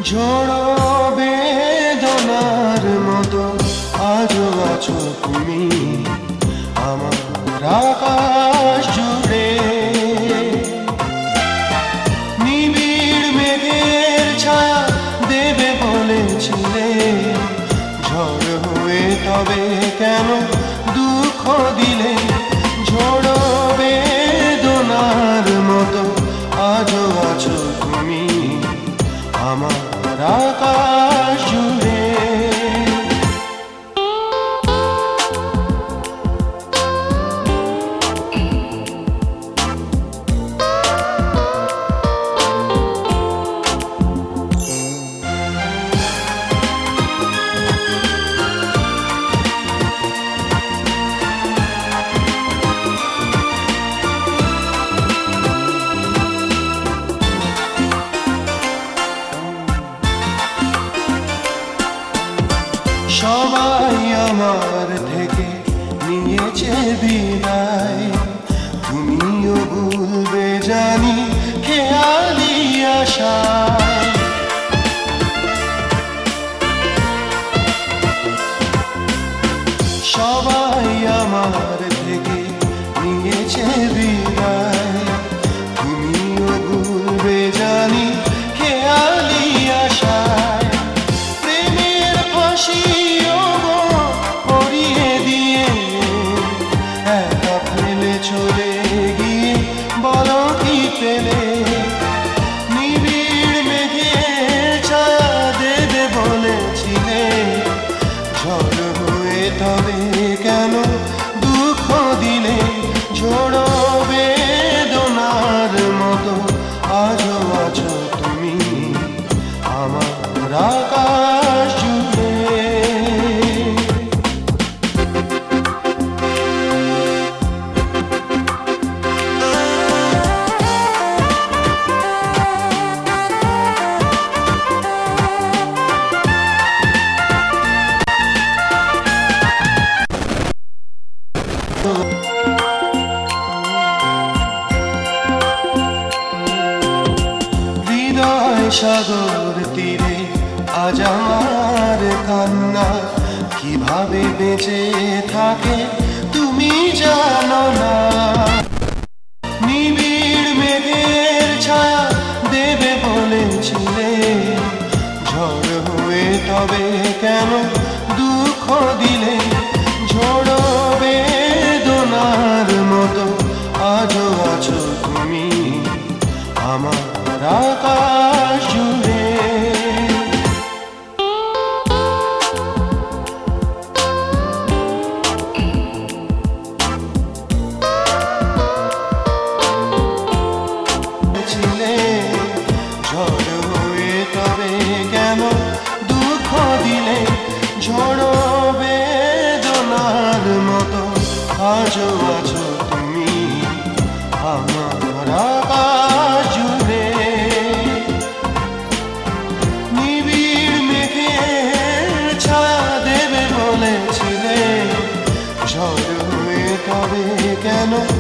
ঝোড়ো বেদনার মতো আজও আছো তুমি আমার আকাশ জুড়ে। নিবিড় মেঘের ছায়া দেবে বলেছিলে, ঝড় হয়ে তবে কেন দুঃখ দিলে? ঝোড়ো বেদনার মতো আজও আছো তুমি আমার আকাশ জুড়ে। সবাই আমার থেকে নিয়েছে বিদায়, তুমিও ভুলবে জানি খেয়ালি আশায়। সবাই আমার থেকে নিয়েছে বিদায়, তুমিও ভুলবে জানি খেয়ালি আশায়। প্রেমের ফাঁসি চলে গিয়ে বলো কি পেলে? নিবিড় মেঘের ছায়া দেবে বলেছিলে, ঝড় হয়ে তবে কেন দুঃখ দিলে? ঝোড়ো বেদনার মতো আজও আছো তুমি আমার আকাশ জুড়ে। হৃদয় সাগর তীরে আজ আমার কান্না, কিভাবে বেঁচে থাকে তুমি জানো না। নিবিড় মেঘের ছায়া দেবে বলেছিলে, ঝড় হয়ে তবে কেন দুঃখ দিলে? ঝোড়ো বেদনার মতো আজও আছো তুমি আমার আকাশ জুড়ে। ঝড় হয়ে তবে কেন দুঃখ দিলে? ঝোড়ো বেদনার মতো আজও আছো তুমি আমার আকাশ জুড়ে। নিবিড় মেঘের ছায়া দেবে বলেছিলে, ঝড় হয়ে তবে কেন